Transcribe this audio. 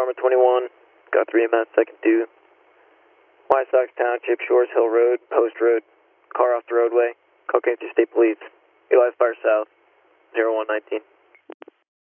Armor 21, got 3 EMS, second due. White Sox Township, Shores Hill Road, Post Road, car off the roadway, call Kansas State Police, Eli Fire South, 0119.